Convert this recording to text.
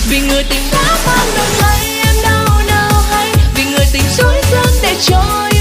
Vì người tình đã mang nồng say em đâu nào hay, vì người tình dối gian để trôi